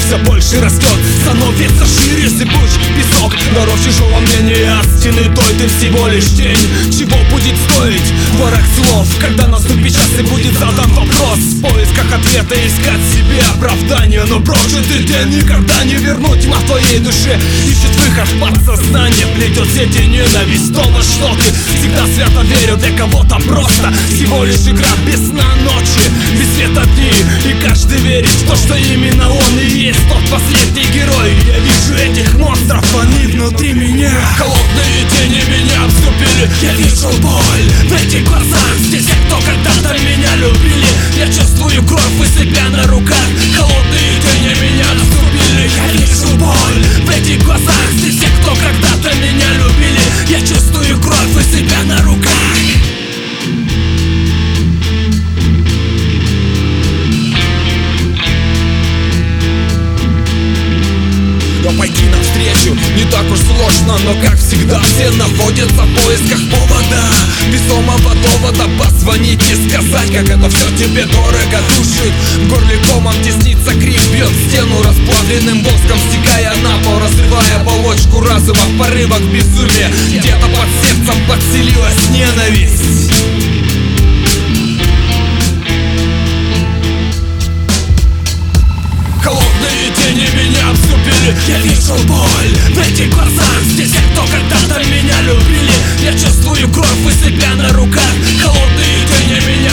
все больше растет, становится шире сыпуч песок. Дорог чужого мнения от стены той ты всего лишь тень. Чего будет стоить ворох слов, когда наступит час и будет задан вопрос? В поисках ответа искать себе оправдание, но прожитый день никогда не вернуть. Тьма в твоей душе ищет выход, подсознание плетет сети ненависть. То, во что ты всегда свято верю, для кого-то просто всего лишь игра без сна ночи, без света дни. И каждый верит в то, что именно он и есть тот последний герой. Я вижу этих монстров, они внутри меня. Холодные тени меня обступили, я вижу боль в этих глазах. Здесь те, кто когда-то меня любили. Я чувствую кровь у себя на руках. Холодные тени меня обступили, я вижу боль в этих глазах. Здесь те, кто когда-то меня любили. Я чувствую кровь у себя на руках. Но пойти навстречу не так уж сложно, но как всегда все находятся в поисках повода, весомого довода позвонить и сказать, как это все тебе дорого душит. В горле комом теснится крик, бьет в стену расплавленным воском, стекая на пол, разрывая оболочку разума в порывах безумия. Где-то под сердцем подселилась ненависть. Холодные тени меня обступили, я вижу боль в этих глазах. Здесь те, кто когда-то меня любили. Я чувствую кровь у себя на руках. Холодные тени меня